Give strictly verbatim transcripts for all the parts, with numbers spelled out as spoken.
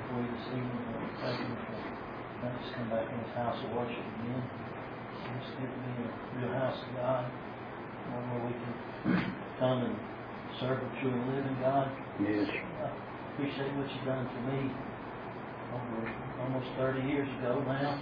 for you this evening. Lord, thank you for letting us come back in this house of worship again. It's good to be in a real house of God, one where we can come and serve a true and living God. Yes. I appreciate what you've done for me over almost thirty years ago now.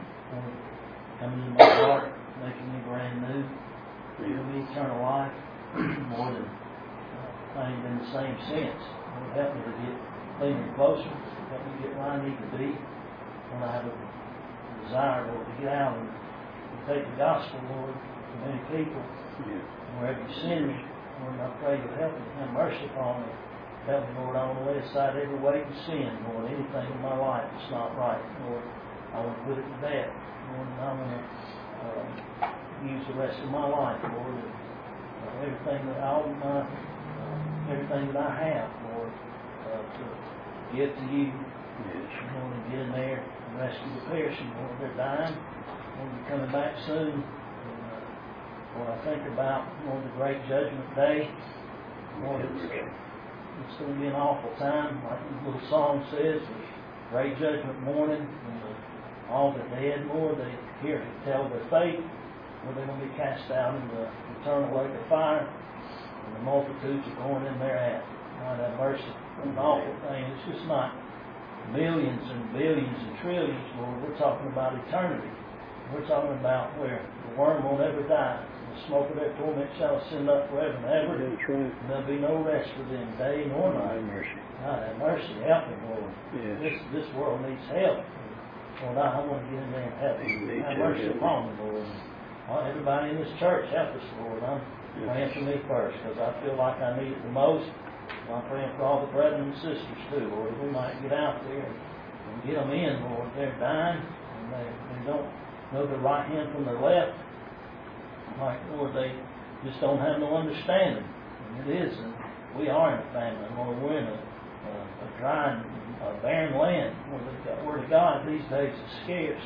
Coming into my heart, making me brand new, giving me eternal life. More than uh, I ain't been the same since. Lord, help me to get cleaner and closer. Help me get where I need to be. When I have a desire, Lord, to get out and, and take the gospel, Lord, to many people. Yeah. Wherever you send me, Lord, I pray you'll help me. Have mercy upon me. Help me, Lord. I want to lay aside every weight of sin, Lord. Anything in my life that's not right, Lord. I want to put it to death, Lord. And I want to uh, use the rest of my life, Lord. And, uh, everything that all my, uh, everything that I have, Lord, uh, to give to you. Yes. I want to get in there and rescue the perishing, Lord. They're dying. Lord, you're coming back soon. And, uh, when I think about, Lord, the great judgment day, Lord, it's, uh, it's going to be an awful time. Like the little song says, the great judgment morning, and the, all the dead, Lord, they hear and tell their fate, Lord, they're going to be cast out into the eternal lake of fire, and the multitudes are going in thereat. God have mercy. It's an awful thing. It's just not millions and billions and trillions, Lord. We're talking about eternity. We're talking about where the worm won't ever die. The smoke of their torment shall ascend up forever and ever. That's right. And there'll be no rest for them, day nor night. Have mercy. God have mercy. Help them, Lord. Yes. This this world needs help. Lord, I, I want to get in there and help them. Me Have too, mercy help upon them, Lord. Well, everybody in this church, help us, Lord. I'm Yes. praying for me first because I feel like I need it the most. I'm praying for all the brethren and sisters too, Lord. We might get out there and get them in, Lord. They're dying and they, they don't know their right hand from their left. Like, Lord, they just don't have no understanding. And it is, and we are in a famine, Lord. We're in a, a, a dry and a barren land where the Word of God these days is scarce.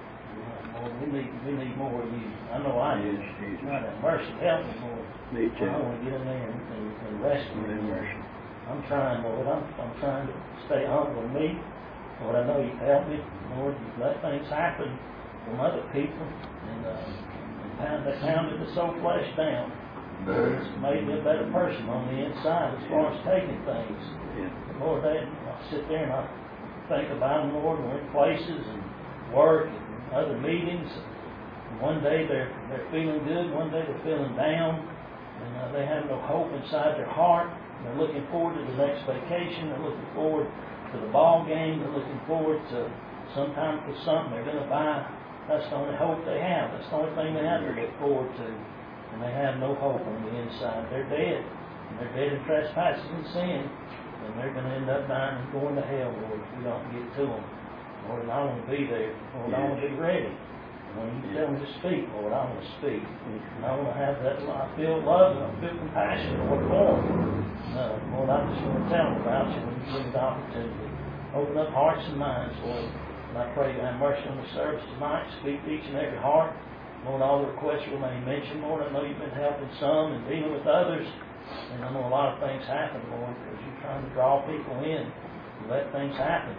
Lord, we need we need more of you. I know I do. Yes, Jesus. God have mercy, help me, Lord. Me too. I want to get in there and, and, and rescue Have you. mercy. I'm trying, Lord. I'm, I'm trying to stay humble and meek. Lord, I know you've helped me. Lord, you've let things happen from other people. And, uh, and pound, they pounded the soul flesh down. Lord, it's made me a better person on the inside as far as taking things. Yeah. Lord, they, I sit there and I think about them, Lord, and we're in places and work and other meetings. And one day they're they're feeling good, one day they're feeling down, and uh, they have no hope inside their heart. They're looking forward to the next vacation. They're looking forward to the ball game. They're looking forward to sometime for something they're going to buy. That's the only hope they have. That's the only thing they have to look forward to. And they have no hope on the inside. They're dead. And they're dead in trespasses and sin. And they're going to end up dying and going to hell, Lord, if we don't get to them. Lord, and I want to be there. Lord, yes. I want to be ready. And when you tell me to speak, Lord, I want to speak. And I want to have that. I feel love and I feel compassion, Lord, for them. Uh, Lord, I just want to tell them about you when you give me the opportunity. Open up hearts and minds, Lord. And I pray you have mercy on the service tonight. Speak to each and every heart. Lord, all the requests we may mention, Lord, I know you've been helping some and dealing with others. And I know a lot of things happen, Lord, because you're trying to draw people in. You let things happen.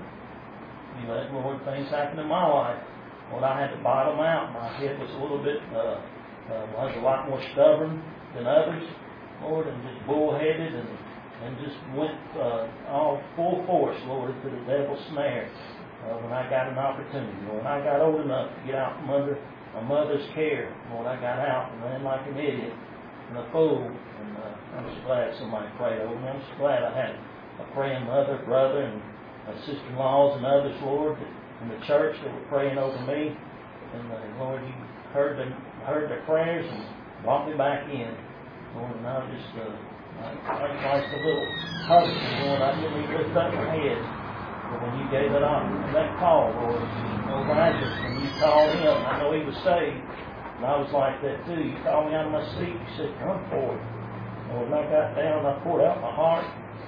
You let, Lord, things happen in my life. Lord, I had to bottom out. My head was a little bit, uh, uh, I was a lot more stubborn than others, Lord, and just bullheaded and, and just went uh, all full force, Lord, into the devil's snare uh, when I got an opportunity. When I got old enough to get out from under my mother's care, Lord, I got out and ran like an idiot and a fool. And uh, I'm just glad somebody prayed over me. I'm just glad I had a praying mother, brother, and my sister-in-laws and others, Lord, in the church that were praying over me. And, uh, Lord, you heard, them, heard their prayers and brought me back in. Lord, and I just, uh, I, I like the little hurt, Lord, I didn't even lift up my head. But when you gave that on, that call, Lord, Lord Lazarus, when you called him, I know he was saved. And I was like that too. You called me out of my seat. You said, come forward. Lord, and I got down and I poured out my heart.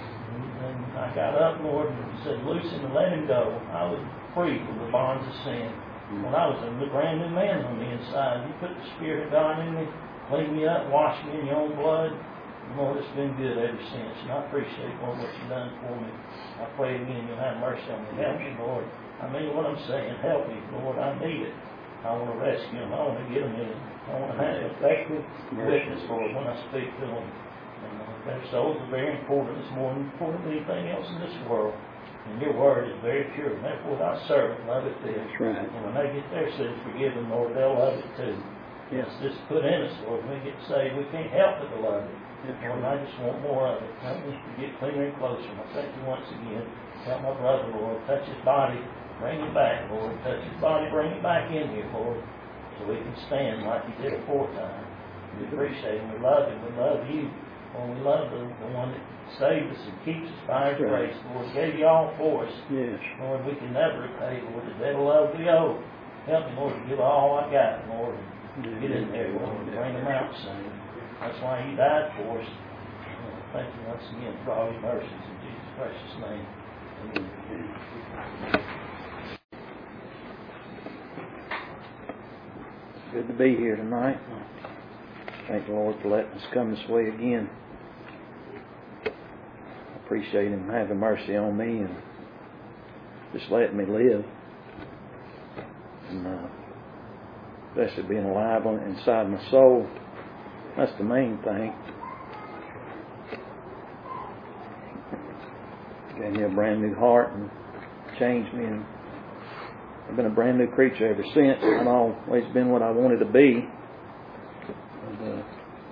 And I got up, Lord, and you said, loosen and let him go. I was free from the bonds of sin. When I was a brand new man on the inside, you put the Spirit of God in me, cleaned me up, washed me in your own blood. Lord, it's been good ever since, and I appreciate, Lord, what you've done for me. I pray again you'll have mercy on me. Help me, Lord. I mean what I'm saying. Help me, Lord. I need it. I want to rescue them. I want to get them in. I want to have an effective witness, Lord, when I speak to them. And uh, their souls are very important. It's more important than anything else in this world. And your word is very pure. And therefore, thy servant love it too. That's right. And when they get their sins forgiven, Lord, they'll love it too. Yes. It's just put in us, Lord. When we get saved, we can't help but to love it. Lord, I just want more of it. Help me to get cleaner and closer. I thank you once again. Help my brother, Lord. Touch his body. Bring him back, Lord. Touch his body. Bring him back in here, Lord, so we can stand like he did aforetime. We appreciate him. We love him. We love you. Lord, we love the, the one that saved us and keeps us by his grace. Lord, gave you all for us. Yes. Lord, we can never repay, Lord, the debt of love we owe. Help me, Lord, to give all I got, Lord, and get in there, Lord, and bring them out soon. That's why he died for us. Thank you once again for all your mercies in Jesus' precious name. Amen. Good to be here tonight. Thank the Lord for letting us come this way again. I appreciate Him having mercy on me and just letting me live. And uh, especially being alive on, inside my soul. That's the main thing. Gave me a brand new heart and changed me, and I've been a brand new creature ever since. I've always been what I wanted to be. And, uh,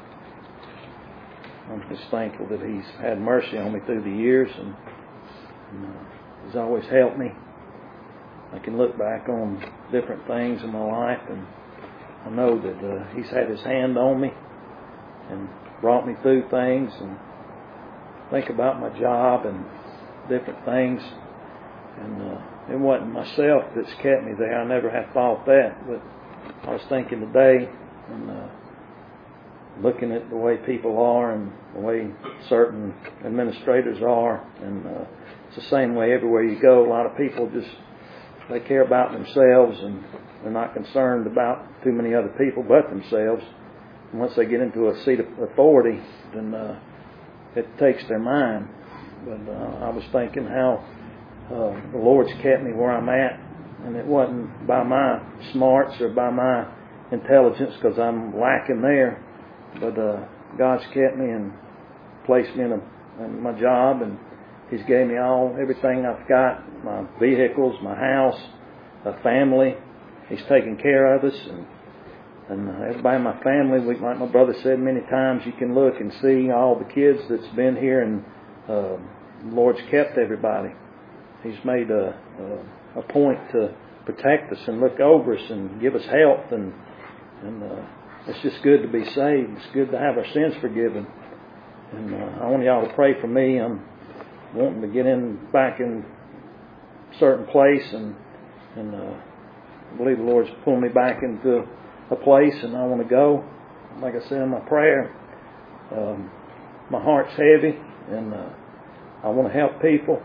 I'm just thankful that He's had mercy on me through the years, and, and uh, He's always helped me. I can look back on different things in my life, and I know that uh, He's had His hand on me and brought me through things, and think about my job and different things. And uh, it wasn't myself that's kept me there. I never have thought that, but I was thinking today and uh, looking at the way people are and the way certain administrators are, and uh, it's the same way everywhere you go. A lot of people just, they care about themselves, and they're not concerned about too many other people but themselves. And once they get into a seat of authority, then uh, it takes their mind. But uh, I was thinking how uh, the Lord's kept me where I'm at, and it wasn't by my smarts or by my intelligence, because I'm lacking there. But uh, God's kept me and placed me in, a, in my job, and He's gave me all everything I've got: my vehicles, my house, a family. He's taken care of us, and and uh, everybody in my family. We, like my brother said many times, you can look and see all the kids that's been here, and uh, the Lord's kept everybody. He's made a, a, a point to protect us and look over us and give us health, and and uh, it's just good to be saved. It's good to have our sins forgiven. And uh, I want y'all to pray for me. I'm wanting to get in back in a certain place, and and uh, I believe the Lord's pulling me back into a place, and I want to go. Like I said in my prayer, um, my heart's heavy, and uh, I want to help people.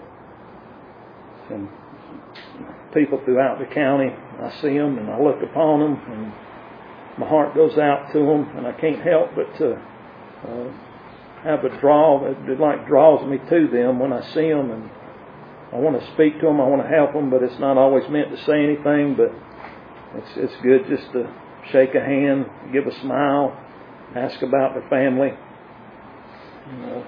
And people throughout the county, I see them and I look upon them, and my heart goes out to them, and I can't help but to uh, have a draw. It like draws me to them when I see them, and I want to speak to them. I want to help them, but it's not always meant to say anything. But it's it's good just to shake a hand, give a smile, ask about their family. You know,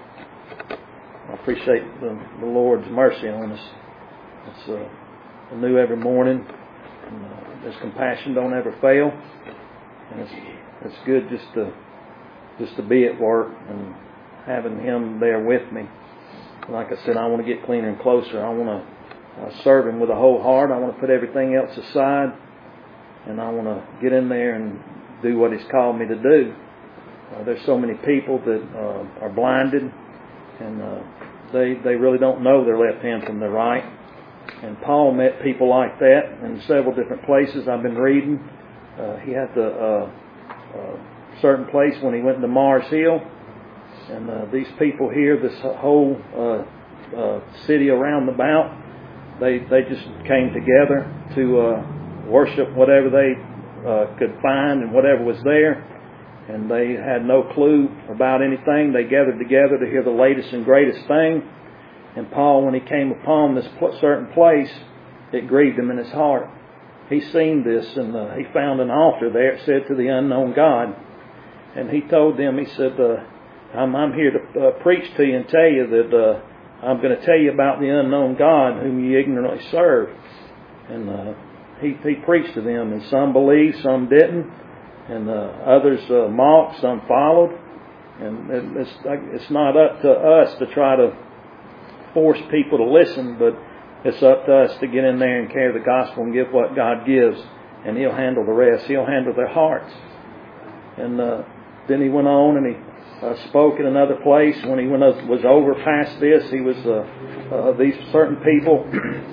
I appreciate the, the Lord's mercy on us. It's uh, new every morning. And, uh, His compassion don't ever fail. And it's it's good just to just to be at work and having Him there with me. Like I said, I want to get cleaner and closer. I want to uh, serve Him with a whole heart. I want to put everything else aside, and I want to get in there and do what He's called me to do. Uh, there's so many people that uh, are blinded, and uh, they they really don't know their left hand from their right. And Paul met people like that in several different places I've been reading. Uh, he had the uh, uh, certain place when he went into Mars Hill, and uh, these people here, this whole uh, uh, city around about, they they just came together to uh, worship whatever they uh, could find and whatever was there. and they had no clue about anything. They gathered together to hear the latest and greatest thing. And Paul, when he came upon this certain place, it grieved him in his heart. He seen this, and uh, he found an altar there. It said, to the unknown God. And he told them, he said, uh, I'm, I'm here to uh, preach to you and tell you that uh, I'm going to tell you about the unknown God whom you ignorantly serve. And uh, he, he preached to them, and some believed, some didn't. And uh, others uh, mocked, some followed. And it, it's, it's not up to us to try to force people to listen, but it's up to us to get in there and carry the gospel and give what God gives, and He'll handle the rest. He'll handle their hearts. And uh, then he went on and he uh, spoke in another place. When he went, was over past this, he was uh, uh, these certain people.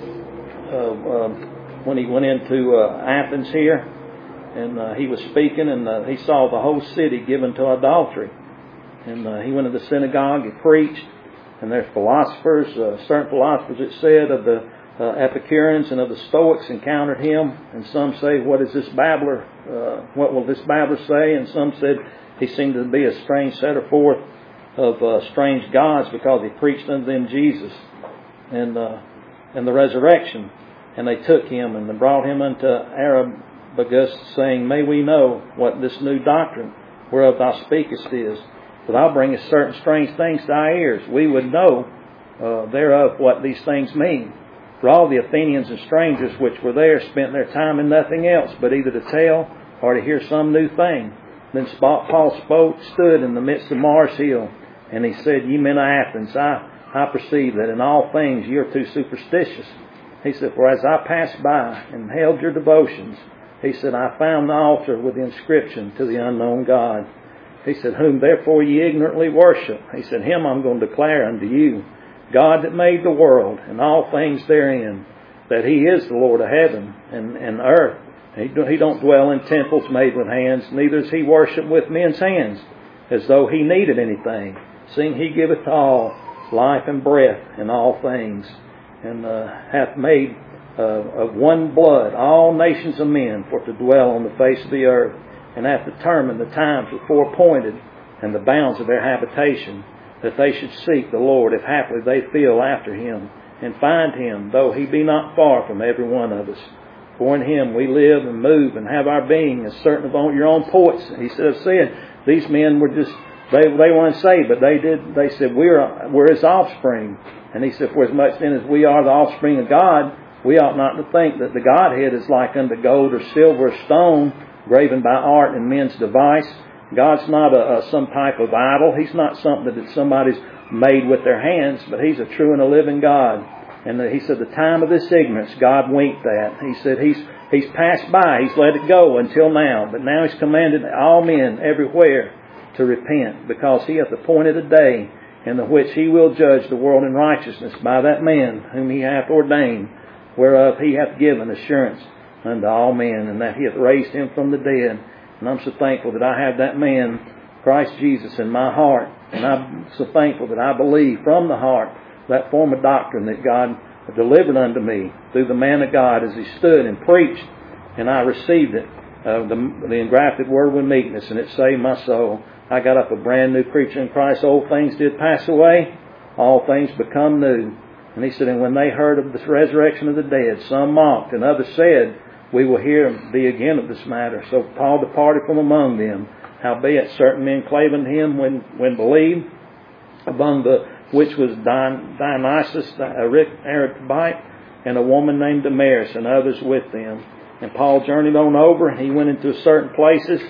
uh, uh, when he went into uh, Athens here, and uh, he was speaking, and uh, he saw the whole city given to idolatry. And uh, he went to the synagogue, he preached. And there's philosophers, uh, certain philosophers, it said, of the uh, Epicureans and of the Stoics encountered him. And some say, what is this babbler? Uh, what will this babbler say? And some said he seemed to be a strange setter forth of uh, strange gods, because he preached unto them Jesus and uh, and the resurrection. And they took him and they brought him unto Areopagus, saying, may we know what this new doctrine whereof thou speakest is. But I'll bring us certain strange things to thy ears. We would know uh, thereof what these things mean. For all the Athenians and strangers which were there spent their time in nothing else, but either to tell or to hear some new thing. Then Paul spoke, stood in the midst of Mars Hill, and he said, ye men of Athens, I, I perceive that in all things ye are too superstitious. He said, for as I passed by and held your devotions, he said, I found the altar with the inscription, to the unknown God. He said, whom therefore ye ignorantly worship. He said, him I'm going to declare unto you, God that made the world and all things therein, that He is the Lord of heaven and, and earth. He, he don't dwell in temples made with hands, neither is He worshipped with men's hands, as though He needed anything, seeing He giveth to all life and breath in all things, and uh, hath made uh, of one blood all nations of men for to dwell on the face of the earth, and hath determined the times before appointed and the bounds of their habitation, that they should seek the Lord, if haply they feel after Him, and find Him, though He be not far from every one of us. For in Him we live and move and have our being, as certain of your own poets. He said, said these men were just, they they weren't saved, but they did. They said, we're, we're His offspring. And he said, for as much then as we are the offspring of God, we ought not to think that the Godhead is like unto gold or silver or stone, graven by art and men's device. God's not a, a some type of idol. He's not something that somebody's made with their hands, but He's a true and a living God. And He said the time of this ignorance God winked at. He said He's He's passed by. He's let it go until now. But now He's commanded all men everywhere to repent, because He hath appointed a day in the which He will judge the world in righteousness by that man whom He hath ordained, whereof He hath given assurance unto all men, and that He hath raised Him from the dead. And I'm so thankful that I have that man, Christ Jesus, in my heart. And I'm so thankful that I believe from the heart that form of doctrine that God delivered unto me through the man of God as he stood and preached, and I received it, uh, the, the engrafted word with meekness, and it saved my soul. I got up a brand new creature in Christ. Old things did pass away, all things become new. And he said, and when they heard of the resurrection of the dead, some mocked, and others said, we will hear thee again of this matter. So Paul departed from among them. Howbeit certain men clave unto him when, when believed, among the which was Dionysius the Areopagite, and a woman named Damaris, and others with them. And Paul journeyed on over, and he went into certain places.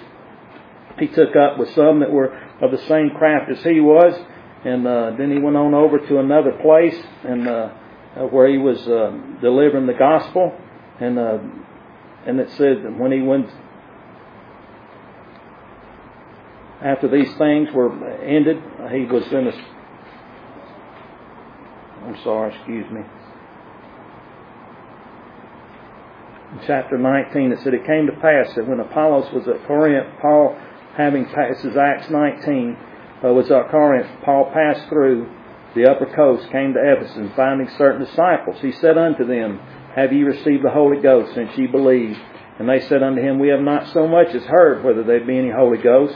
He took up with some that were of the same craft as he was, and uh, then he went on over to another place, and uh, where he was uh, delivering the gospel. And uh, and it said that when he went, after these things were ended, he was in a, I'm sorry, excuse me. In chapter nineteen, it said, it came to pass that when Apollos was at Corinth, Paul, having passed, this is Acts nineteen, uh, was at Corinth, Paul passed through the upper coast, came to Ephesus, and finding certain disciples, he said unto them, have ye received the Holy Ghost since ye believed? And they said unto him, we have not so much as heard whether there be any Holy Ghost.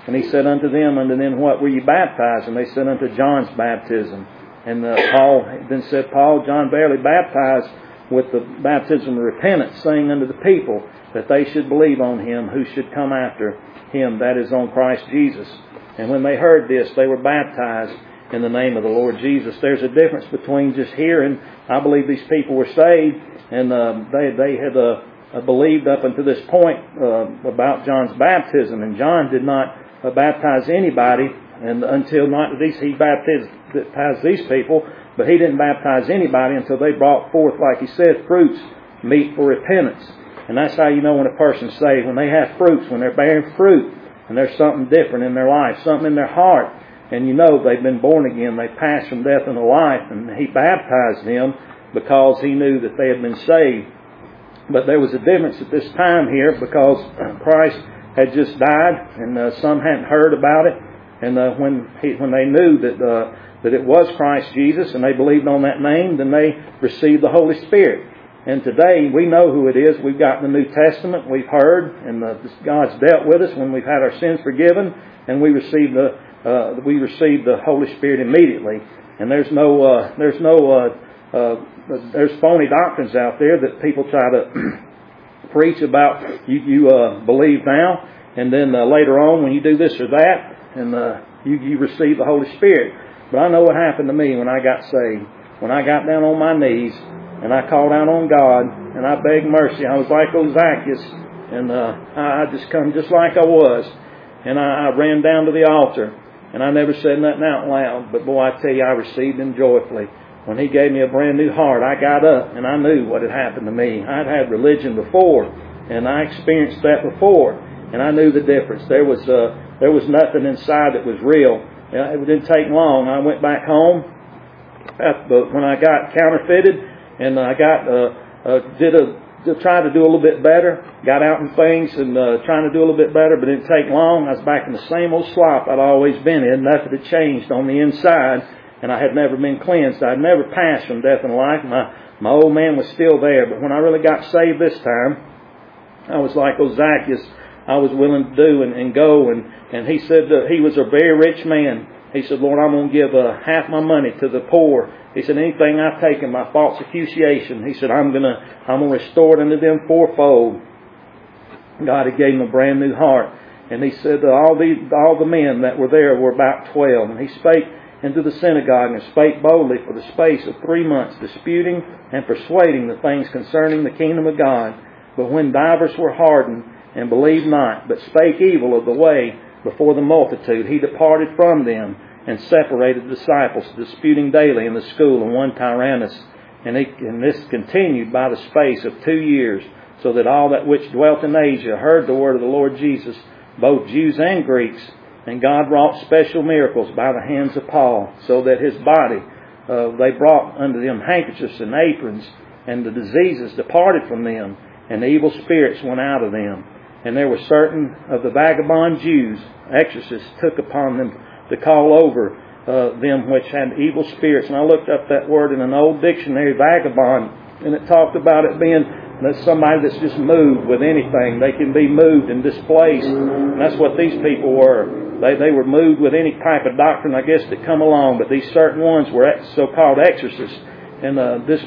And he said unto them, Unto then what were ye baptized? And they said, Unto John's baptism. And uh, Paul then said, Paul, John barely baptized with the baptism of repentance, saying unto the people that they should believe on him who should come after him, that is, on Christ Jesus. And when they heard this, they were baptized in the name of the Lord Jesus. There's a difference between just hearing. I believe these people were saved, and uh, they they had uh, believed up until this point uh, about John's baptism. And John did not uh, baptize anybody, and until not these he baptized, baptized these people, but he didn't baptize anybody until they brought forth, like he said, fruits meet for repentance. And that's how you know when a person's saved, when they have fruits, when they're bearing fruit, and there's something different in their life, something in their heart. And you know they've been born again. They passed from death into life. And he baptized them because he knew that they had been saved. But there was a difference at this time here because Christ had just died, and uh, some hadn't heard about it. And uh, when he, when they knew that uh, that it was Christ Jesus, and they believed on that name, then they received the Holy Spirit. And today we know who it is. We've got the New Testament. We've heard, and uh, God's dealt with us when we've had our sins forgiven, and we received the uh, we received the Holy Spirit immediately. And there's no uh, there's no uh, uh, there's phony doctrines out there that people try to preach about. You, you uh, believe now, and then uh, later on when you do this or that, and uh, you you receive the Holy Spirit. But I know what happened to me when I got saved. When I got down on my knees and I called out on God and I begged mercy. I was like old Zacchaeus, and uh, I just come just like I was. And I, I ran down to the altar, and I never said nothing out loud. But boy, I tell you, I received Him joyfully. When He gave me a brand new heart, I got up and I knew what had happened to me. I'd had religion before, and I experienced that before, and I knew the difference. There was uh, there was nothing inside that was real. It didn't take long. I went back home after, when I got counterfeited, and I got uh, uh, did a tried to do a little bit better. Got out in things and uh, trying to do a little bit better, but it didn't take long. I was back in the same old slop I'd always been in. Nothing had changed on the inside, and I had never been cleansed. I'd never passed from death and life. My my old man was still there, but when I really got saved this time, I was like old Zacchaeus. I was willing to do and, and go, and, and he said that he was a very rich man. He said, Lord, I'm going to give uh, half my money to the poor. He said, anything I've taken, my false accusation, he said, I'm going to I'm going to restore it unto them fourfold. God had gave him a brand new heart. And he said that all the, all the men that were there were about twelve. And he spake into the synagogue and spake boldly for the space of three months, disputing and persuading the things concerning the kingdom of God. But when divers were hardened, and believed not, but spake evil of the way before the multitude, he departed from them, and separated the disciples, disputing daily in the school, and one Tyrannus. And, he, and this continued by the space of two years, so that all that which dwelt in Asia heard the word of the Lord Jesus, both Jews and Greeks. And God wrought special miracles by the hands of Paul, so that his body, uh, they brought unto them handkerchiefs and aprons, and the diseases departed from them, and the evil spirits went out of them. And there were certain of the vagabond Jews, exorcists, took upon them to call over uh, them which had evil spirits. And I looked up that word in an old dictionary, vagabond, and it talked about it being that somebody that's just moved with anything. They can be moved and displaced. And that's what these people were. They they were moved with any type of doctrine, I guess, that come along. But these certain ones were so-called exorcists. And uh, this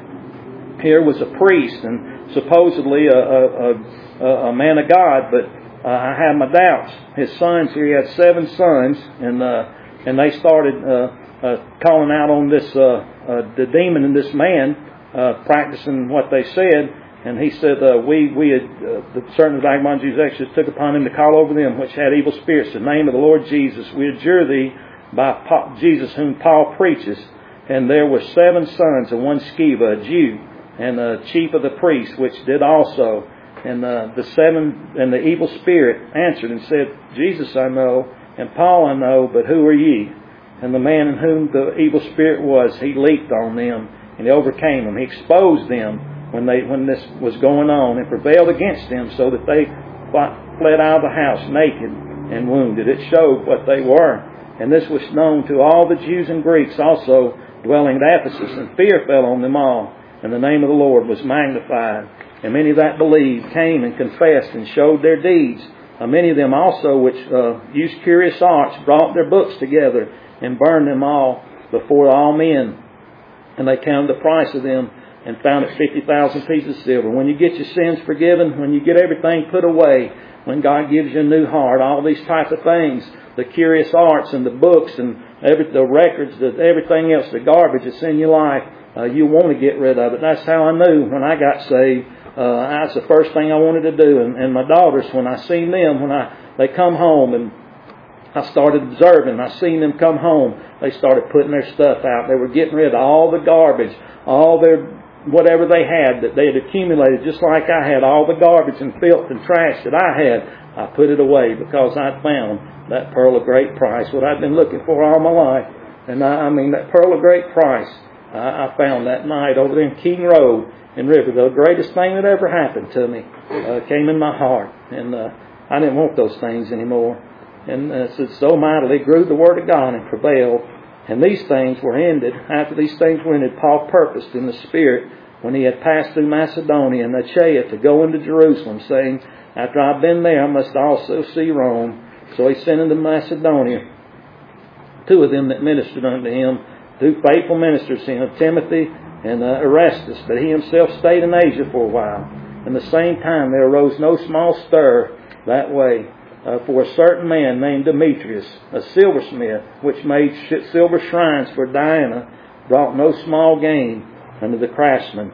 man here was a priest and supposedly a... a, a Uh, a man of God, but uh, I have my doubts. His sons here, he had seven sons, and uh, and they started uh, uh, calling out on this uh, uh, the demon in this man, uh, practicing what they said. And he said, uh, "We we had uh, the certain vagabond Jews exorcists took upon him to call over them which had evil spirits in the name of the Lord Jesus. We adjure thee by Paul, Jesus whom Paul preaches." And there were seven sons and one Sceva, a Jew, and the chief of the priests, which did also. And uh, the seven and the evil spirit answered and said, Jesus I know, and Paul I know, but who are ye? And the man in whom the evil spirit was, he leaped on them, and he overcame them. He exposed them when they when this was going on, and prevailed against them, so that they fled out of the house naked and wounded. It showed what they were. And this was known to all the Jews and Greeks also dwelling at Ephesus, and fear fell on them all, and the name of the Lord was magnified. And many that believed came and confessed and showed their deeds. Uh, many of them also, which uh, used curious arts, brought their books together and burned them all before all men. And they counted the price of them and found it fifty thousand pieces of silver. When you get your sins forgiven, when you get everything put away, when God gives you a new heart, all these type of things, the curious arts and the books and every, the records, the, everything else, the garbage that's in your life, uh, you want to get rid of it. That's how I knew when I got saved. Uh, that's the first thing I wanted to do. And, and my daughters, when I seen them, when I they come home and I started observing, I seen them come home, they started putting their stuff out. They were getting rid of all the garbage, all their whatever they had that they had accumulated, just like I had all the garbage and filth and trash that I had. I put it away because I found that pearl of great price, what I'd been looking for all my life. And I, I mean, that pearl of great price, I, I found that night over there in King Road in River. The greatest thing that ever happened to me uh, came in my heart. And uh, I didn't want those things anymore. And uh, so mightily grew the Word of God and prevailed. And these things were ended. After these things were ended, Paul purposed in the Spirit, when he had passed through Macedonia and Achaia, to go into Jerusalem, saying, after I've been there, I must also see Rome. So he sent into Macedonia two of them that ministered unto him, two faithful ministers, him, Timothy and uh, Erastus. But he himself stayed in Asia for a while. In the same time there arose no small stir that way. Uh, for a certain man named Demetrius, a silversmith, which made sh- silver shrines for Diana, brought no small gain unto the craftsmen.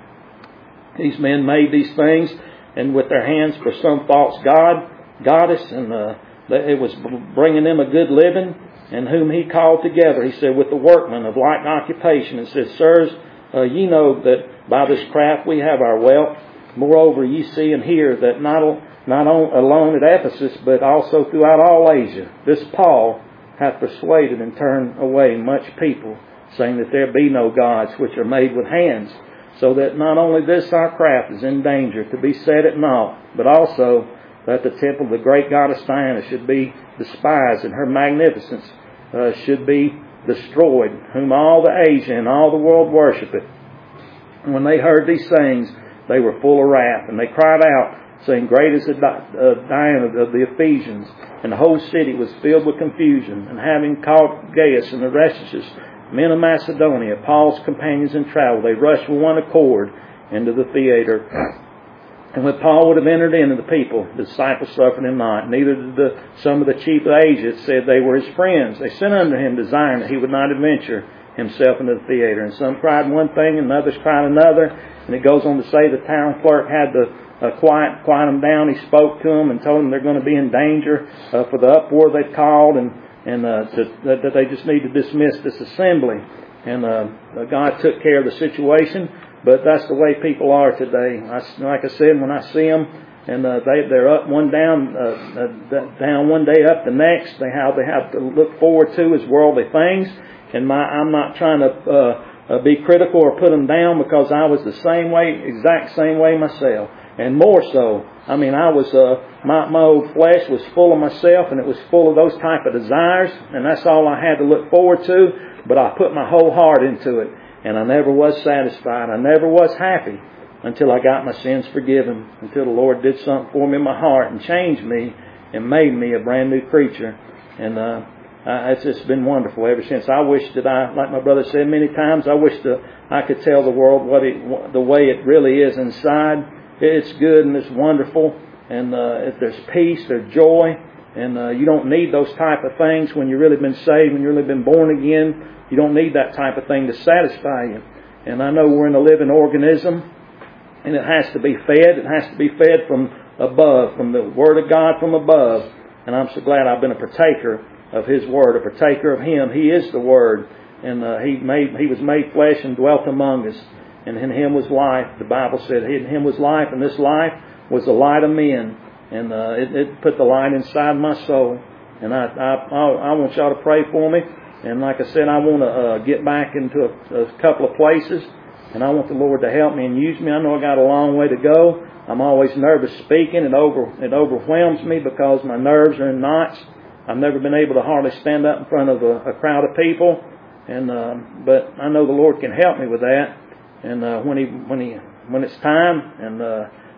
These men made these things, and with their hands for some false god, goddess, and uh, it was bringing them a good living. And whom he called together, he said, with the workmen of like occupation, and said, Sirs, uh, ye know that by this craft we have our wealth. Moreover, ye see and hear that not only Not alone at Ephesus, but also throughout all Asia, this Paul hath persuaded and turned away much people, saying that there be no gods which are made with hands, so that not only this our craft is in danger to be set at naught, but also that the temple of the great goddess Diana should be despised, and her magnificence uh, should be destroyed, whom all the Asia and all the world worshipeth. And when they heard these things, they were full of wrath, and they cried out, saying, Great is the Diana of the Ephesians. And the whole city was filled with confusion. And having called Gaius and Aristarchus, men of Macedonia, Paul's companions in travel, they rushed with one accord into the theater. And when Paul would have entered into the people, the disciples suffered him not. Neither did the, some of the chief of Asia said they were his friends. They sent unto him, desiring that he would not adventure himself into the theater. And some cried one thing, and others cried another. And it goes on to say the town clerk had to Uh, quiet, quiet them down. He spoke to them and told them they're going to be in danger uh, for the uproar they've called, and and uh, to, that, that they just need to dismiss this assembly. And uh, God took care of the situation. But that's the way people are today. I, like I said, when I see them, and uh, they they're up one down, uh, uh, down one day, up the next. They how they have to look forward to is worldly things. And my I'm not trying to uh, uh, be critical or put them down, because I was the same way, exact same way myself. And more so, I mean, I was, uh, my, my old flesh was full of myself, and it was full of those type of desires, and that's all I had to look forward to. But I put my whole heart into it, and I never was satisfied. I never was happy until I got my sins forgiven, until the Lord did something for me in my heart and changed me and made me a brand new creature. And uh, I, it's just been wonderful ever since. I wish that I, like my brother said many times, I wish that I could tell the world what it, the way it really is inside. It's good and it's wonderful, and uh, if there's peace, there's joy, and uh, you don't need those type of things when you've really been saved, when you've really been born again. You don't need that type of thing to satisfy you. And I know we're in a living organism, and it has to be fed. It has to be fed from above, from the Word of God from above. And I'm so glad I've been a partaker of His Word, a partaker of Him. He is the Word, and uh, He made He was made flesh and dwelt among us. And in Him was life. The Bible said in Him was life, and this life was the light of men. And uh, it, it put the light inside my soul. And I, I, I want y'all to pray for me. And like I said, I want to uh, get back into a, a couple of places. And I want the Lord to help me and use me. I know I got a long way to go. I'm always nervous speaking. It over it overwhelms me because my nerves are in knots. I've never been able to hardly stand up in front of a, a crowd of people. And uh, but I know the Lord can help me with that. And uh, when he, when he, when it's time, and uh,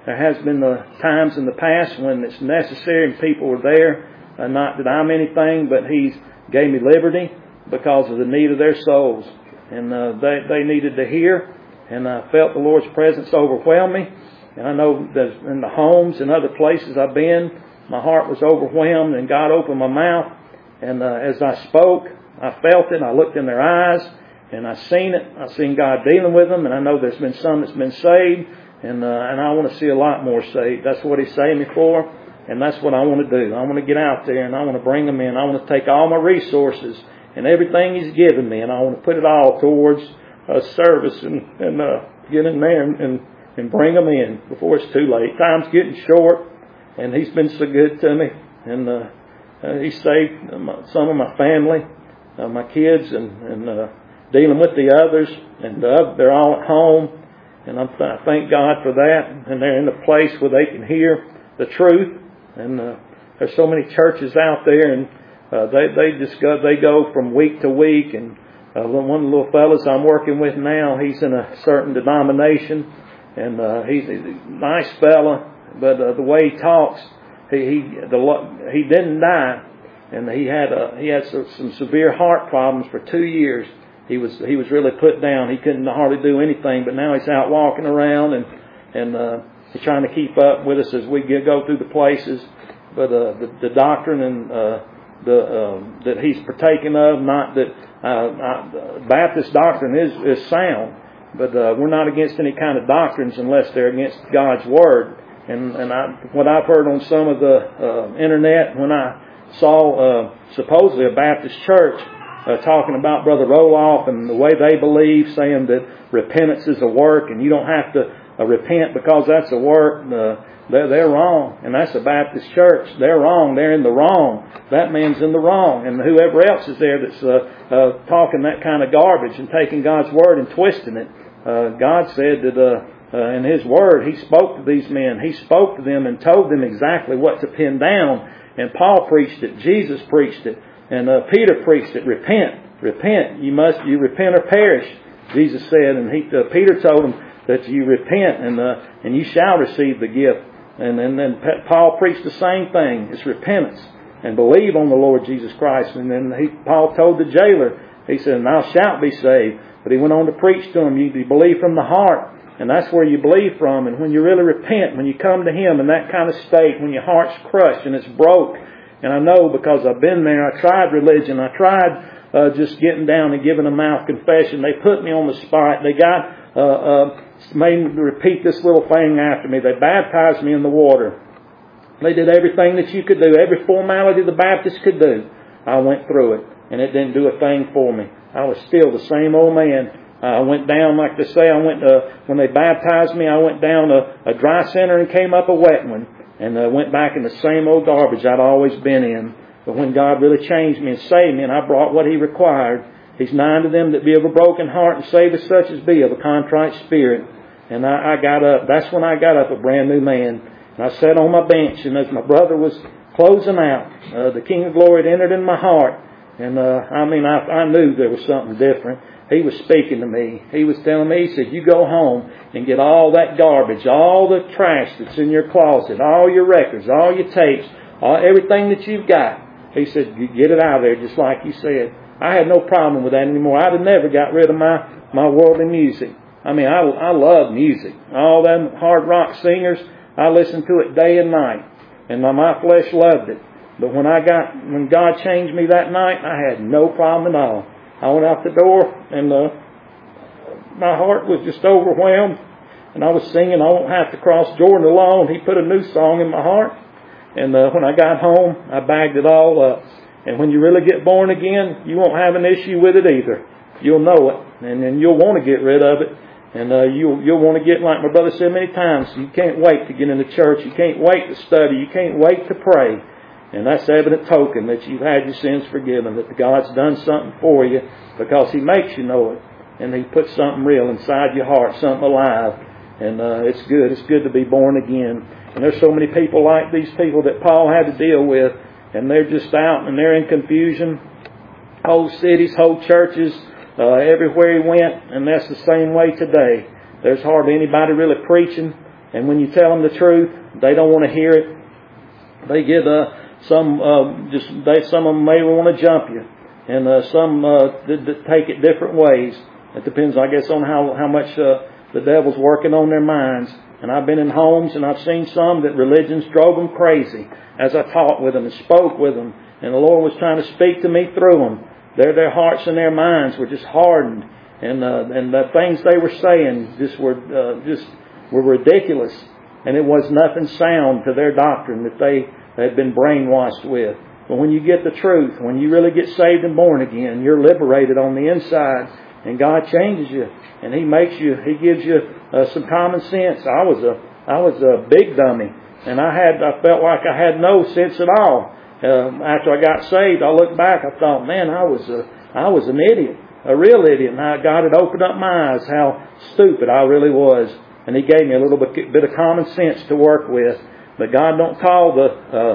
there has been the times in the past when it's necessary and people were there. Uh, not that I'm anything, but He's gave me liberty because of the need of their souls. And uh, they, they needed to hear. And I felt the Lord's presence overwhelm me. And I know that in the homes and other places I've been, my heart was overwhelmed and God opened my mouth. And uh, as I spoke, I felt it. I looked in their eyes and I seen it. I seen God dealing with them. And I know there's been some that's been saved. And uh, and I want to see a lot more saved. That's what He's saved me for. And that's what I want to do. I want to get out there and I want to bring them in. I want to take all my resources and everything He's given me, and I want to put it all towards uh, service and, and uh, get in there and, and, and bring them in before it's too late. Time's getting short, and He's been so good to me. And uh, uh, He saved some of my family, uh, my kids, and, and uh, dealing with the others. And uh, they're all at home, and I'm, I thank God for that. And they're in a place where they can hear the truth. And uh, there's so many churches out there, and uh, they they just go they go from week to week. And uh, one of the little fellas I'm working with now, he's in a certain denomination, and uh, he's a nice fella, but uh, the way he talks, he he the he didn't die, and he had a, he had some, some severe heart problems for two years. He was he was really put down. He couldn't hardly do anything, but now he's out walking around and and. Uh, He's trying to keep up with us as we get, go through the places. But uh, the, the doctrine and uh, the uh, that he's partaking of, not that uh, not, Baptist doctrine is, is sound, but uh, we're not against any kind of doctrines unless they're against God's Word. And and I, what I've heard on some of the uh, internet, when I saw uh, supposedly a Baptist church uh, talking about Brother Roloff and the way they believe, saying that repentance is a work and you don't have to Uh, repent because that's a work, uh, they're, they're wrong. And that's a Baptist church. They're wrong. They're in the wrong. That man's in the wrong. And whoever else is there that's uh, uh, talking that kind of garbage and taking God's Word and twisting it. Uh, God said that uh, uh, in His Word, He spoke to these men. He spoke to them and told them exactly what to pin down. And Paul preached it. Jesus preached it. And uh, Peter preached it. Repent. Repent. You must, you repent or perish, Jesus said. And he, uh, Peter told them that you repent and uh, and you shall receive the gift. And, and then Paul preached the same thing. It's repentance and believe on the Lord Jesus Christ. And then he, Paul told the jailer, he said, "Thou shalt be saved." But he went on to preach to him, you, you believe from the heart. And that's where you believe from. And when you really repent, when you come to Him in that kind of state, when your heart's crushed and it's broke. And I know because I've been there, I tried religion. I tried uh, just getting down and giving a mouth confession. They put me on the spot. They got... Uh, uh, made me repeat this little thing after me. They baptized me in the water. They did everything that you could do. Every formality the Baptists could do. I went through it. And it didn't do a thing for me. I was still the same old man. I went down, like they say, I went uh, when they baptized me, I went down a, a dry center and came up a wet one. And uh, went back in the same old garbage I'd always been in. But when God really changed me and saved me, and I brought what He required, He's nigh to them that be of a broken heart and saveth such as be of a contrite spirit. And I, I got up. That's when I got up a brand new man. And I sat on my bench. And as my brother was closing out, uh, the King of Glory had entered in my heart. And uh, I mean, I, I knew there was something different. He was speaking to me. He was telling me, he said, "You go home and get all that garbage, all the trash that's in your closet, all your records, all your tapes, all, everything that you've got." He said, "You get it out of there just like you said." I had no problem with that anymore. I'd have never got rid of my, my worldly music. I mean, I, I love music. All them hard rock singers, I listened to it day and night. And my, my flesh loved it. But when I got, when God changed me that night, I had no problem at all. I went out the door and uh, my heart was just overwhelmed. And I was singing, "I Won't Have to Cross Jordan Alone." He put a new song in my heart. And uh, when I got home, I bagged it all up. And when you really get born again, you won't have an issue with it either. You'll know it. And then you'll want to get rid of it. And uh, you'll, you'll want to get, like my brother said many times, you can't wait to get into church. You can't wait to study. You can't wait to pray. And that's evident token that you've had your sins forgiven, that God's done something for you because He makes you know it. And He puts something real inside your heart, something alive. And uh, it's good. It's good to be born again. And there's so many people like these people that Paul had to deal with. And they're just out and they're in confusion. Whole cities, whole churches, uh, everywhere he went. And that's the same way today. There's hardly anybody really preaching. And when you tell them the truth, they don't want to hear it. They get uh, some, uh, just they, some of them may want to jump you. And uh, some uh, th- th- take it different ways. It depends, I guess, on how, how much uh, the devil's working on their minds. And I've been in homes and I've seen some that religions drove them crazy as I talked with them and spoke with them. And the Lord was trying to speak to me through them. Their, their hearts and their minds were just hardened. And uh, and the things they were saying just were uh, just were ridiculous. And it was nothing sound to their doctrine that they had been brainwashed with. But when you get the truth, when you really get saved and born again, you're liberated on the inside. And God changes you. And He makes you, He gives you uh, some common sense. I was a I was a big dummy. And I had I felt like I had no sense at all. Uh, after I got saved, I looked back, I thought, man, I was a, I was an idiot. A real idiot. And I, God had opened up my eyes how stupid I really was. And He gave me a little bit, bit of common sense to work with. But God don't call the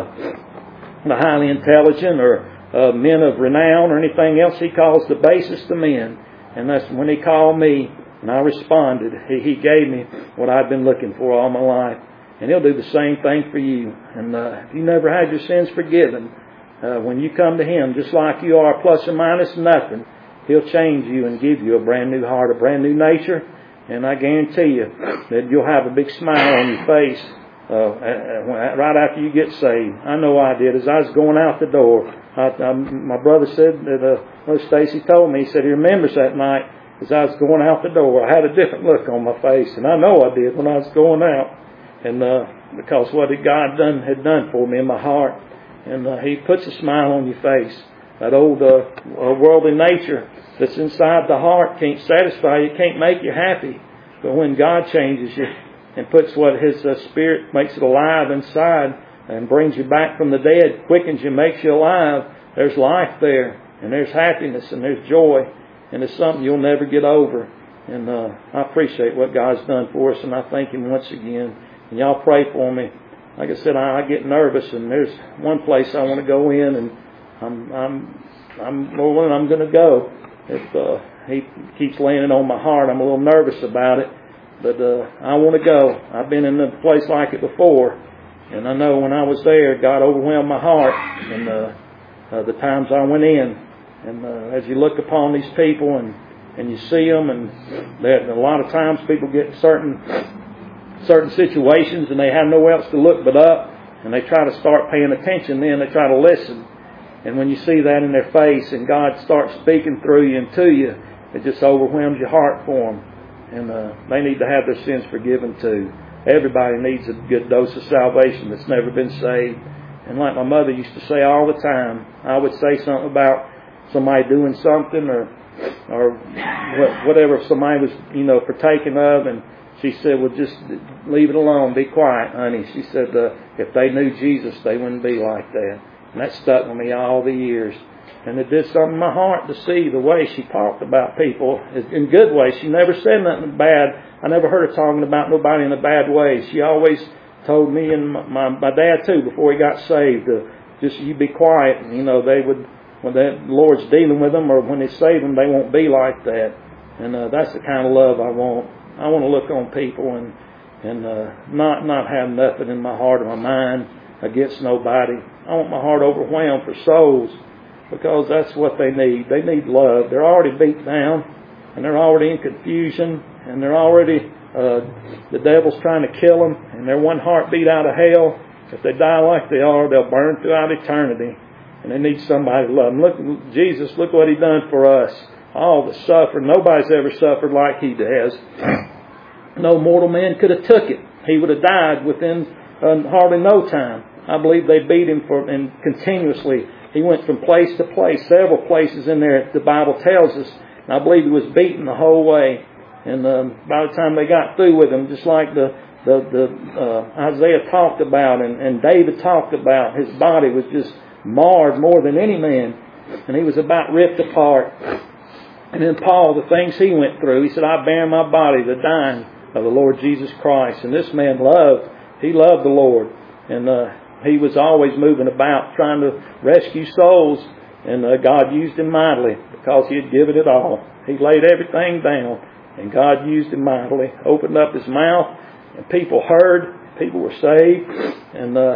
uh, the highly intelligent or uh, men of renown or anything else. He calls the basest of men. And that's when He called me and I responded. He, he gave me what I've been looking for all my life. And He'll do the same thing for you. And uh, if you never had your sins forgiven, uh, when you come to Him, just like you are, plus or minus nothing, He'll change you and give you a brand new heart, a brand new nature. And I guarantee you that you'll have a big smile on your face uh, right after you get saved. I know I did. As I was going out the door, I, I, my brother said that, uh, well, Stacy told me, he said he remembers that night as I was going out the door. I had a different look on my face. And I know I did when I was going out. And uh, because what God done had done for me in my heart. And uh, He puts a smile on your face. That old uh, worldly nature that's inside the heart can't satisfy you, can't make you happy. But when God changes you and puts what His uh, Spirit makes it alive inside and brings you back from the dead, quickens you, makes you alive, there's life there. And there's happiness and there's joy. And it's something you'll never get over. And uh, I appreciate what God's done for us. And I thank Him once again. And y'all pray for me. Like I said, I, I get nervous. And there's one place I want to go in. And I'm, I'm, I'm, Lord, I'm going to go. If uh, He keeps laying it on my heart, I'm a little nervous about it. But uh, I want to go. I've been in a place like it before. And I know when I was there, God overwhelmed my heart. And uh, uh, the times I went in. And uh, as you look upon these people and, and you see them, and that a lot of times people get certain certain situations and they have nowhere else to look but up, and they try to start paying attention. Then they try to listen, and when you see that in their face, and God starts speaking through you and to you, it just overwhelms your heart for them. And uh, they need to have their sins forgiven too. Everybody needs a good dose of salvation that's never been saved. And like my mother used to say all the time, I would say something about somebody doing something or or whatever somebody was, you know, partaking of, and she said, well, just leave it alone, be quiet, honey. She said, uh, if they knew Jesus, they wouldn't be like that. And that stuck with me all the years. And it did something in my heart to see the way she talked about people in good ways. She never said nothing bad. I never heard her talking about nobody in a bad way. She always told me and my, my, my dad too, before he got saved, uh, just you be quiet. And, you know, they would, when the Lord's dealing with them or when He saved them, they won't be like that. And uh, that's the kind of love I want. I want to look on people and and uh, not not have nothing in my heart or my mind against nobody. I want my heart overwhelmed for souls, because that's what they need. They need love. They're already beat down, and they're already in confusion, and they're already uh, the devil's trying to kill them, and they're one heartbeat out of hell. If they die like they are, they'll burn throughout eternity. And they need somebody to love them. Look, Jesus, look what He done for us. All the suffering. Nobody's ever suffered like He has. No mortal man could have took it. He would have died within uh, hardly no time. I believe they beat Him for and continuously. He went from place to place, several places in there, the Bible tells us. And I believe He was beaten the whole way. And um, by the time they got through with Him, just like the the, the uh, Isaiah talked about and, and David talked about, His body was just marred more than any man, and He was about ripped apart. And then Paul, the things he went through, he said, I bear in my body the dying of the Lord Jesus Christ. And this man loved, he loved the Lord, and uh, he was always moving about trying to rescue souls, and uh, God used him mightily because he had given it all. He laid everything down, and God used him mightily, opened up his mouth, and people heard, people were saved, and uh,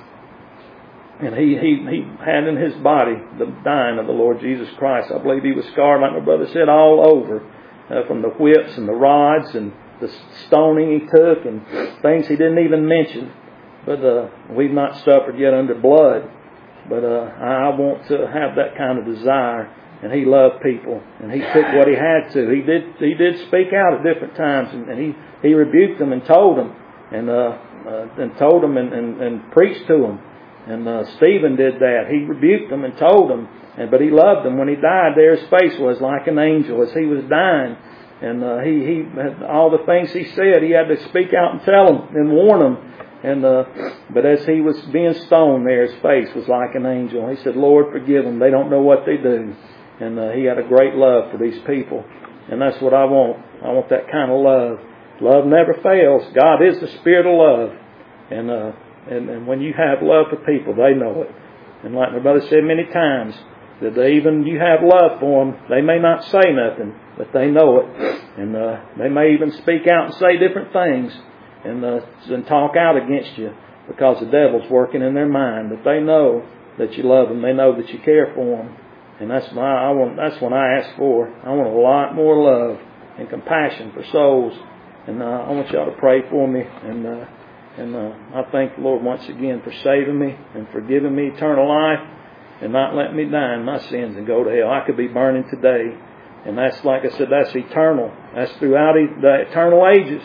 and he, he, he had in his body the dying of the Lord Jesus Christ. I believe he was scarred, like my brother said, all over, uh, from the whips and the rods and the stoning he took and things he didn't even mention. But uh, we've not suffered yet under blood. But uh, I want to have that kind of desire. And he loved people, and he took what he had to. He did he did speak out at different times, and, and he, he rebuked them and told them, and uh, uh, and told them and, and, and preached to them. And uh, Stephen did that. He rebuked them and told them, and but he loved them. When he died, there his face was like an angel as he was dying. And uh, he he had all the things he said, he had to speak out and tell them and warn them. And uh, but as he was being stoned, there his face was like an angel. He said, "Lord, forgive them. They don't know what they do." And uh, he had a great love for these people. And that's what I want. I want that kind of love. Love never fails. God is the Spirit of love. And uh, and, and when you have love for people, they know it. And like my brother said many times, that they, even you have love for them, they may not say nothing, but they know it. And uh, they may even speak out and say different things and, uh, and talk out against you because the devil's working in their mind. But they know that you love them. They know that you care for them. And that's why I want. That's what I ask for. I want a lot more love and compassion for souls. And uh, I want y'all to pray for me. And uh, and uh, I thank the Lord once again for saving me and for giving me eternal life and not letting me die in my sins and go to hell. I could be burning today, and that's, like I said, that's eternal. That's throughout the eternal ages,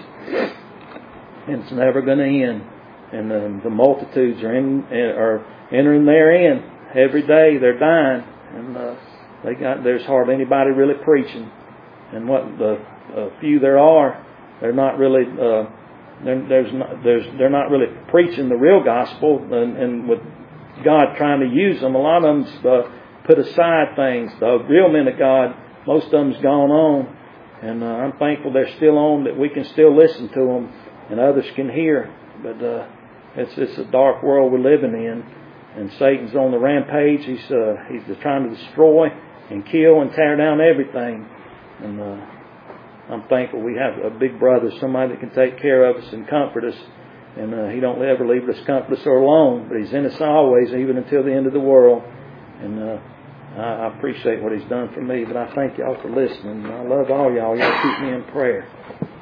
and it's never going to end. And uh, the multitudes are in are entering therein every day. They're dying. And uh, they got there's hardly anybody really preaching, and what the uh, few there are, they're not really uh, they're, there's not there's they're not really preaching the real gospel, and, and with God trying to use them, a lot of them's uh, put aside things. The real men of God, most of them's gone on, and uh, I'm thankful they're still on, that we can still listen to them, and others can hear. But uh, it's it's a dark world we're living in. And Satan's on the rampage. He's uh, he's trying to destroy and kill and tear down everything. And uh, I'm thankful we have a big brother, somebody that can take care of us and comfort us. And uh, he don't ever leave us, comfort us, or alone. But he's in us always, even until the end of the world. And uh, I, I appreciate what he's done for me. But I thank y'all for listening. I love all y'all. Y'all keep me in prayer.